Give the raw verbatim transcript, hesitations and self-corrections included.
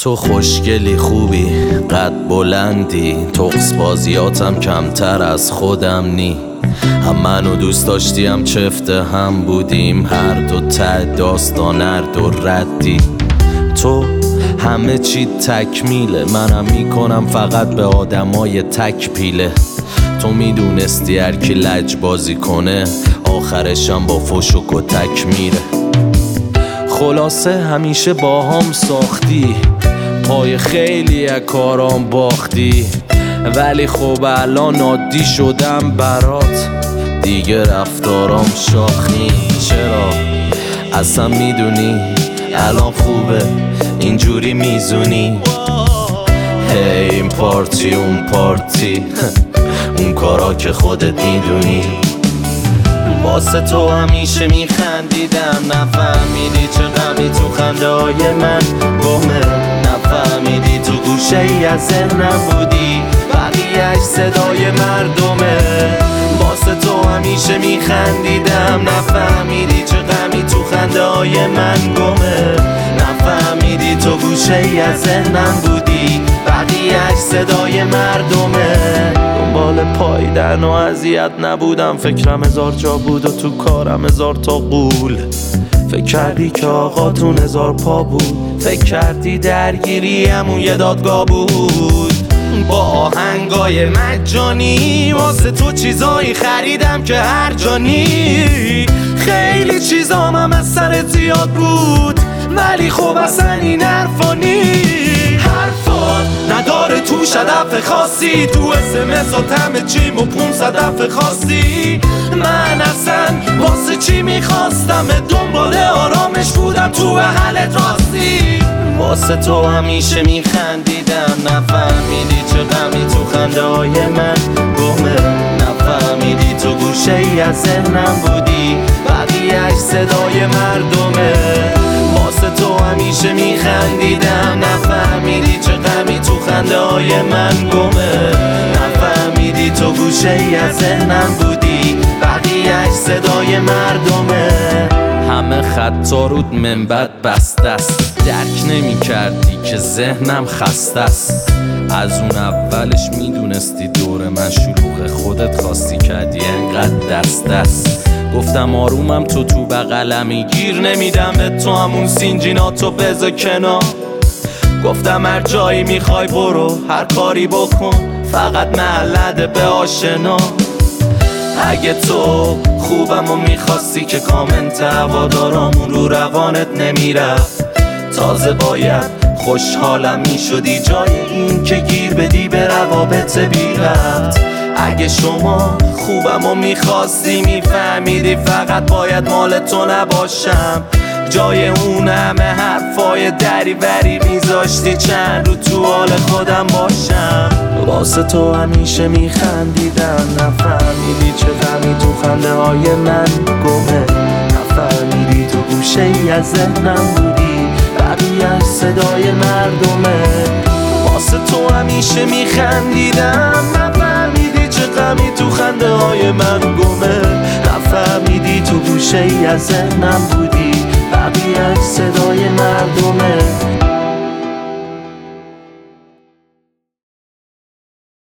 تو خوشگلی خوبی قد بلندی، تقص بازیاتم کمتر از خودم نی. هم منو دوست داشتی هم چفت هم بودیم، هر دو ته داستان هر دو ردی. تو همه چی تکمیله، منم میکنم فقط به آدمای تک پیله. تو میدونستی هر کی لج بازی کنه آخرشم با فش و کتک میره. خلاصه همیشه با هم ساختی، پای خیلی از کارام باختی، ولی خب الان عادی شدم برات، دیگه رفتارام شاخ نی. چرا اصلا میدونی الان خوبه اینجوری میزونی؟ هی این پارتی اون پارتی اون کارا که خودت میدونی. واسه تو همیشه میخندیدم، نفهمیدی چه غمی تو خنده های من گمه. نفهمیدی تو گوشه ای از ذهنم بودی، بقیهش صدای مردمه. واسه تو همیشه میخندیدم، نفهمیدی چه غمی تو خنده های من گمه. نفهمیدی تو گوشه ای از ذهنم بودی، بقیهش صدای مردمه. دنبال پایدن و اذیت نبودم، فکرم هزار جا بود و تو کارم هزار تا قول. فکر کردی که آقاتون هزار پا بود، فکر کردی درگیری همون یه دادگاه بود. با آهنگای مجانی واسه تو چیزایی خریدم که هر جانی. خیلی چیزام هم از سر زیاد بود، ولی خب اصلا این حرفا نی. حرفات نداره توش هدف خاصی، تو اسمسات همه چیم و پونصد دفعه خواستی. من اصلا واسه چی میخواستم؟ دنبال آرامش بودم تو حالت راستی. واسه تو همیشه میخندیدم، نفهمیدی چه غمی تو خنده های من گمه. نفهمیدی تو گوشه ای از ذهنم بودی، بقیهش صدای مردمه. واسه تو همیشه میخندیدم، نفهمیدی چه غمی تو خنده های من گمه. نفهمیدی تو گوشه ای از ذهنم بودی، بقیهش صدای مردمه. همه خطا رود منبت بسته است، درک نمی کردی که ذهنم خسته است. از اون اولش میدونستی دور من شلوغه، خودت خواستی کردی انقدر دست دست. گفتم آرومم تو تو بغلمی، گیر نمیدم به تو همون سینجیناتو بذار کنار. گفتم هر جایی میخوای برو، هر کاری بکن، فقط محلده به آشنا. اگه تو خوبم و میخواستی که کامنت هوادارامون رو روانت نمیرفت، تازه باید خوشحالم میشدی جای این که گیر بدی به روابط بی ربط. اگه شما خوبم و میخواستی میفهمیدی فقط باید مال تو نباشم، جای اون همه حرفای دری بری میذاشتی چند رو تو حال خودم باشم. واسه تو همیشه میخندیدم، نفهمیدی چه غمی تو خنده های من گمه. نفهمیدی تو گوشه ای از ذهنم بودی، بقیهش صدای مردمه. واسه تو همیشه میخندیدم، نفهمیدی چه غمی تو خنده های من گمه. نفهمیدی تو گوشه ای از ذهنم بودی، بقیهش صدای مردمه.